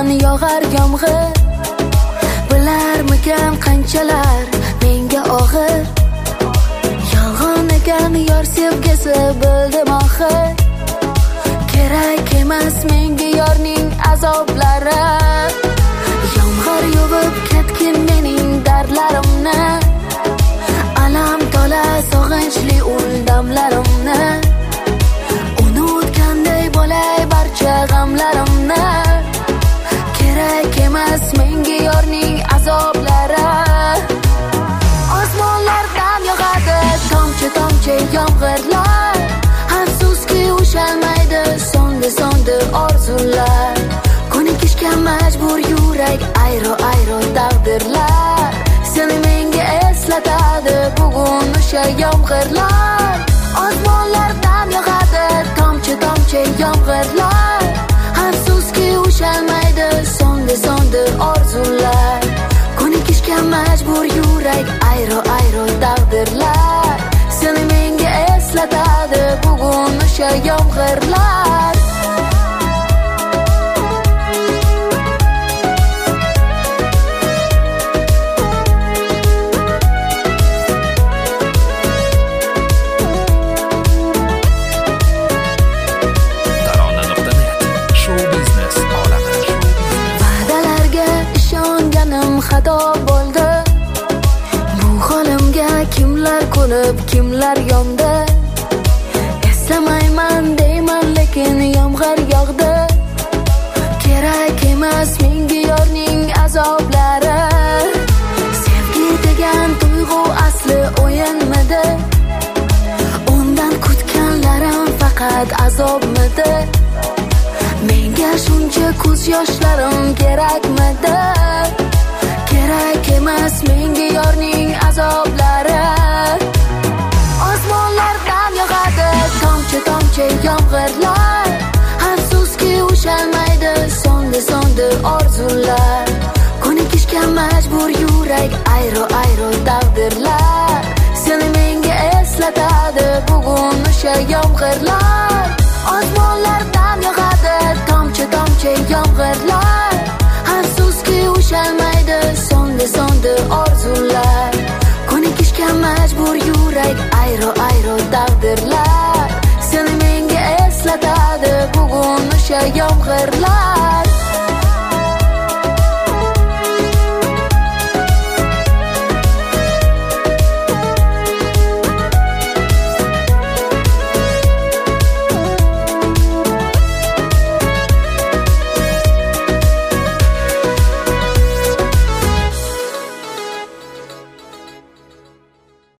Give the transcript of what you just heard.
ekan yog'ar yomg'ir. Bilarmikan qanchalar menga og'ir. Yolg'on ekan yor sevgisi bildim oxir. Kerak emas menga yorning azoblari. Yomg'ir yuvib ketgin mening dardlarimni. Alam tola sog'inchli damlarimni. Unutganday bo'lay barcha g'amlarimni. Kerak emas menga yorning azoblari. Osmonlardan yog'adi tomchi yomg'irlar. Afsuski ushalmaydi so'ndi orzular. Ko'nikishga majbur yurak ayro taqdirlar. Seni menga eslatadi bugun o'sha yomg'irlar. Osmonlardan yog'adi tomchi yomg'irlar. Afsuski ushalmaydi so'ndi orzular. Ko'nikishga majbur yurak ayro taqdirlar. Seni menga eslatadi bugun o'sha yomg'irlar. Xato bo'ldi. Bu holimga kimlar ko'nib, kimlar yondi. Eslamayman deyman lekin yomg'ir yog'di. Kerak emas menga yorning azoblari. Sevgi degan tuyg'u asli o'yinmidi? Undan kutganlarim faqat azobmidi? Menga shuncha ko'z yoshlarim kerakmidi? Kerak emas menga yorning azoblari. Osmonlardan yog'adi tomchi yomg'irlar. Afsuski ushalmaydi so'ndi orzular. Ko'nikishga majbur yurak ayro taqdirlar. Seni menga eslatadi bugun o'sha yomg'irlar. Osmonlardan yog'adi tomchi yomg'irlar. Afsuski ushalmaydi so'ndi orzular. Ko'nikishga majbur yurak ayro taqdirlar. Seni menga eslatadi bugun o'sha yomg'irlar.